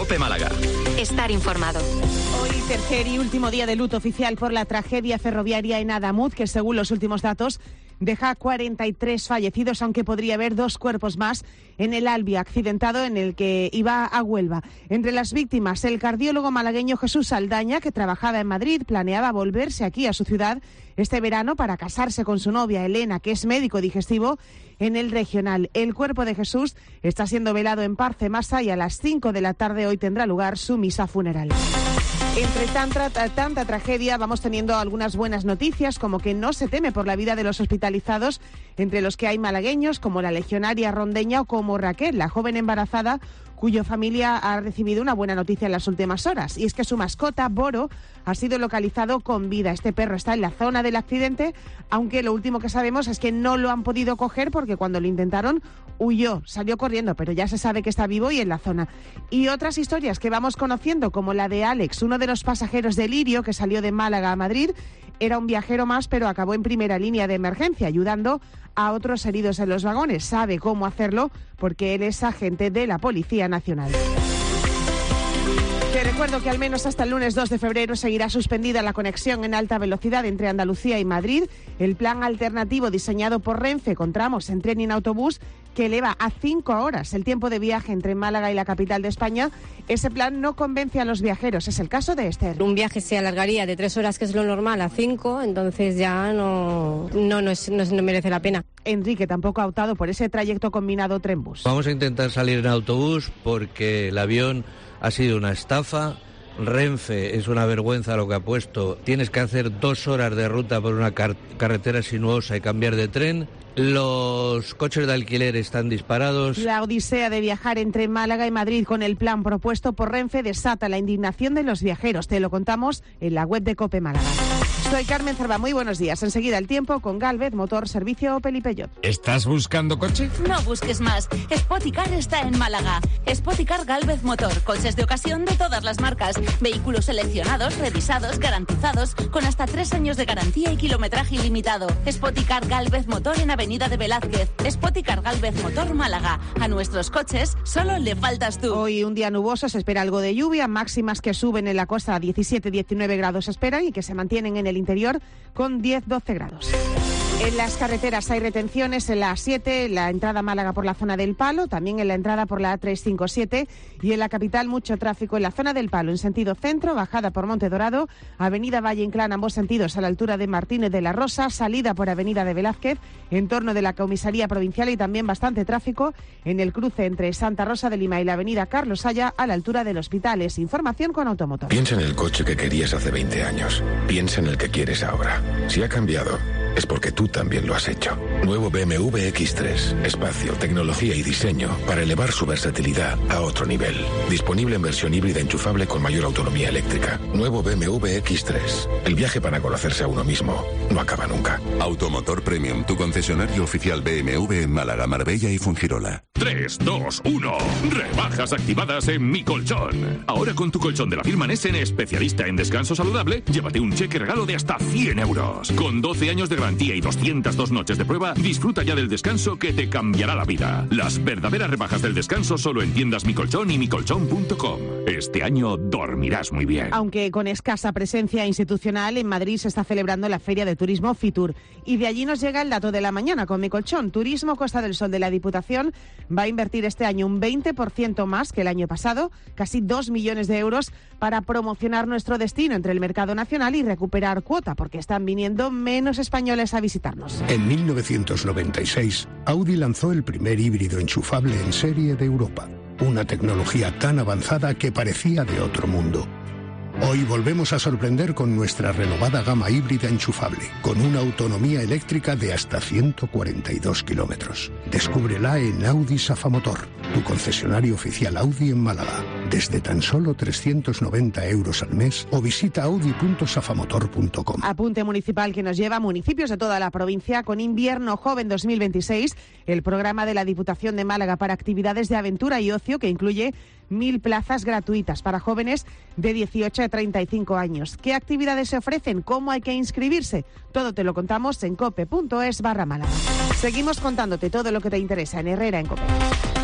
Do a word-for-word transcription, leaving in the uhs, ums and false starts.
COPE Málaga. Estar informado. Hoy tercer y último día de luto oficial por la tragedia ferroviaria en Adamuz, que según los últimos datos deja cuarenta y tres fallecidos, aunque podría haber dos cuerpos más en el Albi accidentado en el que iba a Huelva. Entre las víctimas, el cardiólogo malagueño Jesús Saldaña, que trabajaba en Madrid, planeaba volverse aquí a su ciudad este verano para casarse con su novia Elena, que es médico digestivo en el regional. El cuerpo de Jesús está siendo velado en Parcemasa y a las cinco de la tarde hoy tendrá lugar su misa funeral. Entre tanta, tanta tragedia vamos teniendo algunas buenas noticias, como que no se teme por la vida de los hospitalizados, entre los que hay malagueños como la legionaria rondeña o como Raquel, la joven embarazada cuya familia ha recibido una buena noticia en las últimas horas, y es que su mascota, Boro, ha sido localizado con vida. Este perro está en la zona del accidente, aunque lo último que sabemos es que no lo han podido coger porque cuando lo intentaron huyó, salió corriendo, pero ya se sabe que está vivo y en la zona. Y otras historias que vamos conociendo, como la de Alex, uno de los pasajeros del Lirio que salió de Málaga a Madrid. Era un viajero más, pero acabó en primera línea de emergencia, ayudando a otros heridos en los vagones. Sabe cómo hacerlo porque él es agente de la Policía Nacional. Te recuerdo que al menos hasta el lunes dos de febrero seguirá suspendida la conexión en alta velocidad entre Andalucía y Madrid. El plan alternativo diseñado por Renfe con tramos en tren y en autobús que eleva a cinco horas el tiempo de viaje entre Málaga y la capital de España. Ese plan no convence a los viajeros. Es el caso de Esther. Un viaje se alargaría de tres horas, que es lo normal, a cinco, entonces ya no, no, no, es, no, no merece la pena. Enrique tampoco ha optado por ese trayecto combinado tren-bus. Vamos a intentar salir en autobús porque el avión ha sido una estafa. Renfe es una vergüenza lo que ha puesto. Tienes que hacer dos horas de ruta por una car- carretera sinuosa y cambiar de tren. Los coches de alquiler están disparados. La odisea de viajar entre Málaga y Madrid con el plan propuesto por Renfe desata la indignación de los viajeros. Te lo contamos en la web de COPE Málaga. Soy Carmen Cerva, muy buenos días. Enseguida el tiempo con Galvez, motor, servicio Opel y Peugeot. ¿Estás buscando coche? No busques más. Spoticar está en Málaga. Spoticar Galvez Motor, coches de ocasión de todas las marcas. Vehículos seleccionados, revisados, garantizados, con hasta tres años de garantía y kilometraje ilimitado. Spoticar Galvez Motor en Avenida de Velázquez. Spoticar Galvez Motor Málaga. A nuestros coches solo le faltas tú. Hoy un día nuboso, se espera algo de lluvia, máximas que suben en la costa a diecisiete diecinueve grados se esperan y que se mantienen en el interior con diez doce grados. En las carreteras hay retenciones en la A siete, en la entrada a Málaga por la zona del Palo, también en la entrada por la A trescientos cincuenta y siete y en la capital mucho tráfico en la zona del Palo, en sentido centro, bajada por Monte Dorado, Avenida Valle Inclán, ambos sentidos a la altura de Martínez de la Rosa, salida por Avenida de Velázquez, en torno de la Comisaría Provincial y también bastante tráfico en el cruce entre Santa Rosa de Lima y la Avenida Carlos Haya a la altura del Hospitales. Información con Automotor. Piensa en el coche que querías hace veinte años. Piensa en el que quieres ahora. Si ha cambiado, es porque tú también lo has hecho. Nuevo B M W X tres. Espacio, tecnología y diseño para elevar su versatilidad a otro nivel. Disponible en versión híbrida enchufable con mayor autonomía eléctrica. Nuevo B M W X tres. El viaje para conocerse a uno mismo no acaba nunca. Automotor Premium, tu concesionario oficial B M W en Málaga, Marbella y Fuengirola. tres, dos, uno. Rebajas activadas en Mi Colchón. Ahora con tu colchón de la firma Nessen, especialista en descanso saludable, llévate un cheque regalo de hasta cien euros. Con doce años de garantía y doscientas dos noches de prueba, disfruta ya del descanso que te cambiará la vida. Las verdaderas rebajas del descanso solo en tiendas Mi Colchón y mi colchón punto com. Este año dormirás muy bien. Aunque con escasa presencia institucional, en Madrid se está celebrando la Feria de Turismo Fitur. Y de allí nos llega el dato de la mañana con Mi Colchón. Turismo Costa del Sol de la Diputación va a invertir este año un veinte por ciento más que el año pasado, casi dos millones de euros, para promocionar nuestro destino entre el mercado nacional y recuperar cuota, porque están viniendo menos españoles a visitarnos. En mil novecientos noventa y seis, Audi lanzó el primer híbrido enchufable en serie de Europa. Una tecnología tan avanzada que parecía de otro mundo. Hoy volvemos a sorprender con nuestra renovada gama híbrida enchufable, con una autonomía eléctrica de hasta ciento cuarenta y dos kilómetros. Descúbrela en Audi Safamotor, tu concesionario oficial Audi en Málaga, desde tan solo trescientos noventa euros al mes, o visita audi punto safamotor punto com. Apunte municipal que nos lleva a municipios de toda la provincia con Invierno Joven dos mil veintiséis, el programa de la Diputación de Málaga para actividades de aventura y ocio que incluye mil plazas gratuitas para jóvenes de dieciocho a treinta y cinco años. ¿Qué actividades se ofrecen? ¿Cómo hay que inscribirse? Todo te lo contamos en cope punto es barra Málaga. Seguimos contándote todo lo que te interesa en Herrera en COPE.